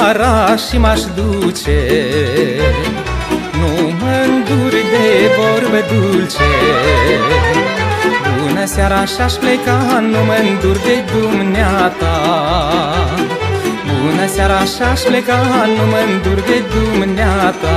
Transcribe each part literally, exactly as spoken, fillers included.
seara și m-aș duce, nu mă îndur de vorbe dulce. Bună seara și-aș pleca, nu mă îndur de dumneata. Bună seara și-aș pleca, nu mă îndur de dumneata.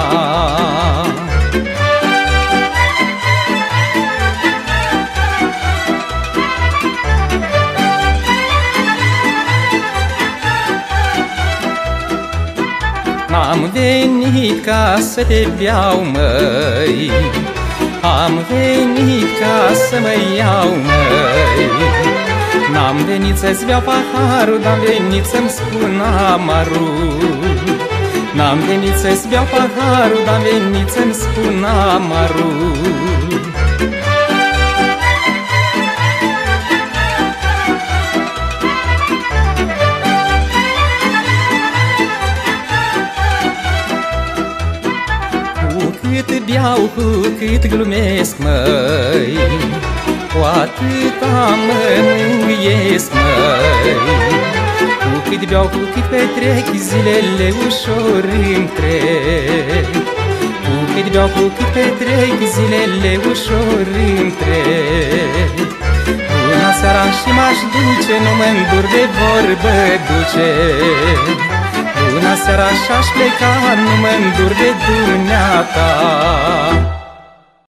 Am venit ca să te beau, măi, am venit ca să mă iau, măi. N-am venit să-ți beau paharul, n-am venit să-mi spun amarul. N-am venit să-ți beau paharul, n-am venit să-mi spun amarul. Cu cât beau, cu cât glumesc, măi, cu atâta mă mângâiesc, măi. Cu cât beau, cu cât petrec, zilele ușor îmi trec. Cu cât beau, cu cât petrec, zilele ușor îmi trec. Bună seara și m-aș duce, nu mă îndur de vorbă duce. Bună seara și-aș pleca, nu mă îndur de dumneata.